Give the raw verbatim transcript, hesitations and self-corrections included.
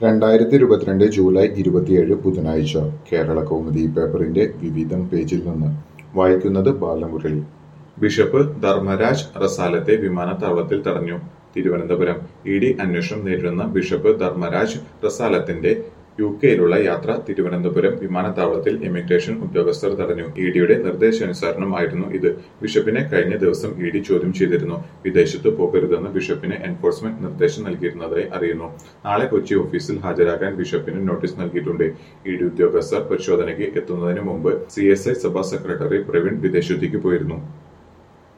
രണ്ടായിരത്തി ഇരുപത്തിരണ്ട് ജൂലൈ ഇരുപത്തിയേഴ് ബുധനാഴ്ച കേരള കൗമുദി പേപ്പറിന്റെ വിവിധം പേജിൽ നിന്ന് വായിക്കുന്നത് ബാലമുരളി. ബിഷപ്പ് ധർമ്മരാജ് റസാലത്തെ വിമാനത്താവളത്തിൽ തടഞ്ഞു. തിരുവനന്തപുരം ഇ ഡി അന്വേഷണം നേരിടുന്ന ബിഷപ്പ് ധർമ്മരാജ് റസാലത്തിന്റെ യു കെയിലുള്ള യാത്ര തിരുവനന്തപുരം വിമാനത്താവളത്തിൽ ഇമിഗ്രേഷൻ ഉദ്യോഗസ്ഥർ തടഞ്ഞു. ഇ ഡിയുടെ നിർദ്ദേശാനുസരണം ആയിരുന്നു ഇത്. ബിഷപ്പിനെ കഴിഞ്ഞ ദിവസം ഇ ഡി ചോദ്യം ചെയ്തിരുന്നു. വിദേശത്ത് പോകരുതെന്ന് ബിഷപ്പിന് എൻഫോഴ്സ്മെന്റ് നിർദ്ദേശം നൽകിയിരുന്നതായി അറിയുന്നു. നാളെ കൊച്ചി ഓഫീസിൽ ഹാജരാകാൻ ബിഷപ്പിന് നോട്ടീസ് നൽകിയിട്ടുണ്ട്. ഇ ഡി ഉദ്യോഗസ്ഥർ പരിശോധനയ്ക്ക് എത്തുന്നതിന് മുമ്പ് സി എസ് ഐ സഭാ സെക്രട്ടറി പ്രവീൺ വിദേശത്തേക്ക് പോയിരുന്നു.